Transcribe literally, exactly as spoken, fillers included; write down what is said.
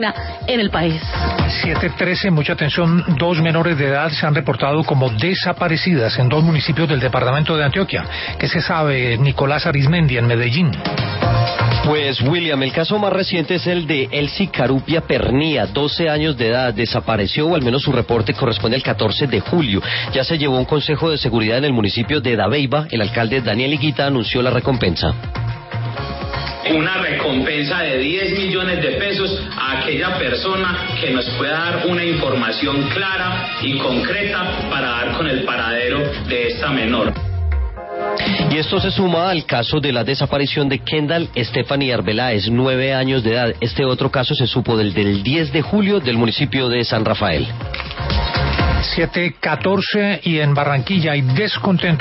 en el país. siete trece, mucha atención, dos menores de edad se han reportado como desaparecidas en dos municipios del departamento de Antioquia. ¿Qué se sabe, Nicolás Arizmendi, en Medellín? Pues, William, el caso más reciente es el de Elsie Carupia Pernía, doce años de edad, desapareció, o al menos su reporte corresponde al catorce de julio. Ya se llevó un consejo de seguridad en el municipio de Dabeiba. El alcalde Daniel Higuita anunció la recompensa. Una recompensa de diez millones de pesos a aquella persona que nos pueda dar una información clara y concreta para dar con el paradero de esta menor. Y esto se suma al caso de la desaparición de Kendall Stephanie Arbeláez, nueve años de edad. Este otro caso se supo del, del diez de julio del municipio de San Rafael. siete catorce, y en Barranquilla hay descontento